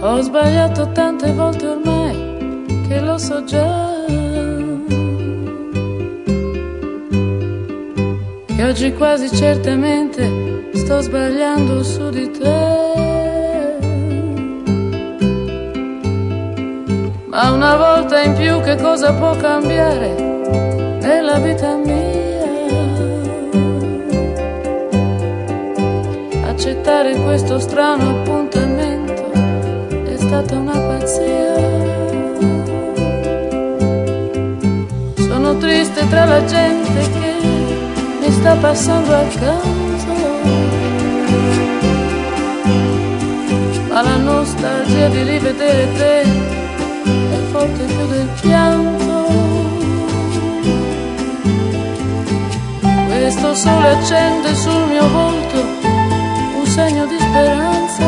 Ho sbagliato tante volte ormai che lo so già, che oggi quasi certamente sto sbagliando su di te. Ma una volta in più che cosa può cambiare nella vita mia? Accettare questo strano appuntamento è stata una pazzia. Sono triste tra la gente che mi sta passando accanto, ma la nostalgia di rivedere te è forte più del pianto. Questo sole accende sul mio volto un segno di speranza.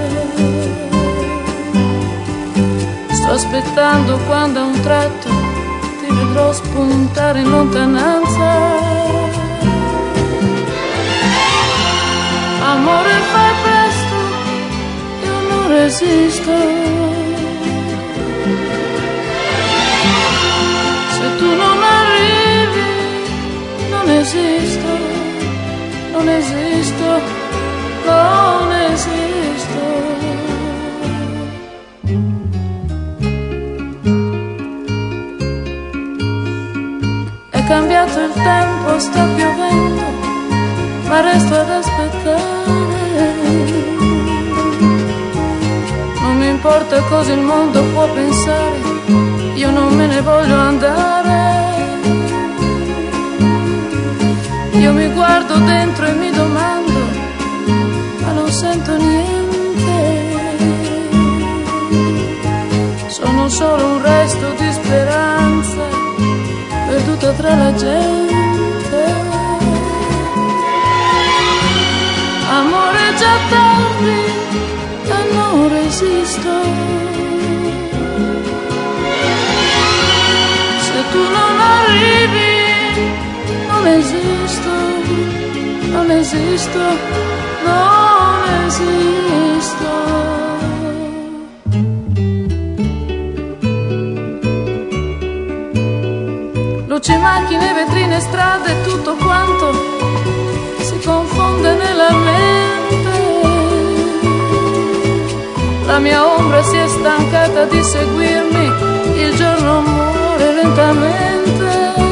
Sto aspettando quando a un tratto ti vedrò spuntare in lontananza. Amore, fai presto, io non resisto. Se tu non arrivi, non esisto, non esisto, non esisto. È cambiato il tempo, sta piovendo, ma resto ad aspettare. Non mi importa cosa il mondo può pensare, io non me ne voglio andare. Io mi guardo dentro e mi domando, ma non sento niente. Sono solo un resto di speranza perduta tra la gente. Amore, è già tardi e non resisto. Se tu non arrivi, non esisto, non esisto, non esisto. Luci, macchine, vetrine, strade, tutto quanto si confonde nella mente. La mia ombra si è stancata di seguirmi, il giorno muore lentamente.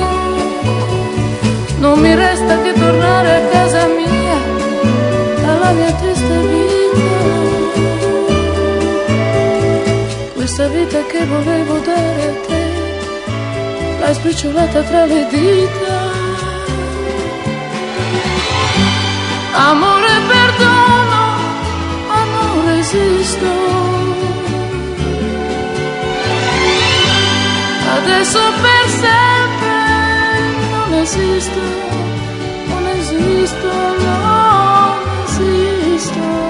Non mi resta che tornare a casa mia, alla mia triste vita. Questa vita che volevo dare a te, l'hai sbriciolata tra le dita. Amore, perdono, ma non resisto. Adesso per sempre non esisto, non esisto, non esisto.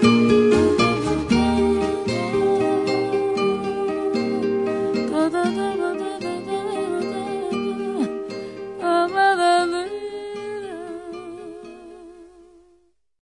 Da da da